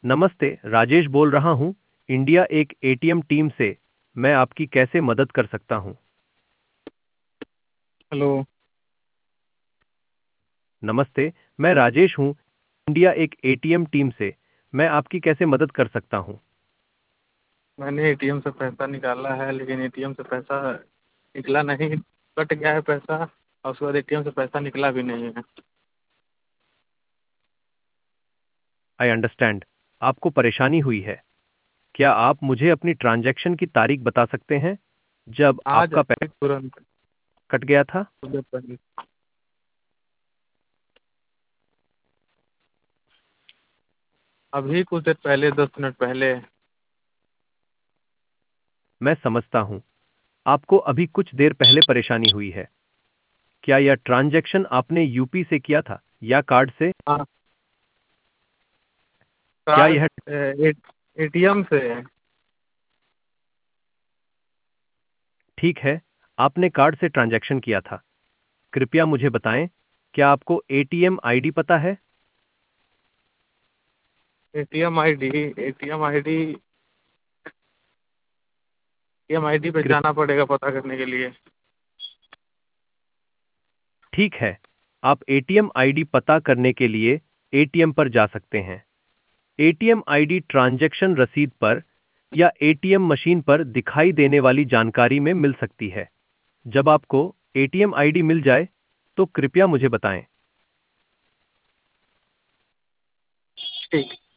नमस्ते, राजेश बोल रहा हूँ, इंडिया एक एटीएम टीम से। मैं आपकी कैसे मदद कर सकता हूँ? हेलो। नमस्ते, मैं राजेश हूँ, इंडिया एक एटीएम टीम से। मैं आपकी कैसे मदद कर सकता हूँ? मैंने एटीएम से पैसा निकाला है, लेकिन एटीएम से पैसा निकला नहीं। कट गया है पैसा, और उसके बाद एटीएम से पैसा निकला भी नहीं है। आई अंडरस्टैंड, आपको परेशानी हुई है। क्या आप मुझे अपनी ट्रांजैक्शन की तारीख बता सकते हैं जब आज आपका अभी पैसा तुरंत कट गया था? कुछ देर पहले अभी कुछ देर पहले, 10 मिनट पहले। मैं समझता हूँ, आपको अभी कुछ देर पहले परेशानी हुई है। क्या यह ट्रांजैक्शन आपने यूपी से किया था या कार्ड से? हाँ, क्या कार्ड यह एटीएम से। ठीक है? आपने कार्ड से ट्रांजैक्शन किया था। कृपया मुझे बताएं, क्या आपको एटीएम आईडी पता है? ATM ID ATM ID ATM ID पे कृप जाना पड़ेगा पता करने के लिए। ठीक है, आप एटीएम आईडी पता करने के लिए एटीएम पर जा सकते हैं। एटीएम आईडी ट्रांजैक्शन रसीद पर या एटीएम मशीन पर दिखाई देने वाली जानकारी में मिल सकती है। जब आपको एटीएम आईडी मिल जाए, तो कृपया मुझे बताएं। ठीक।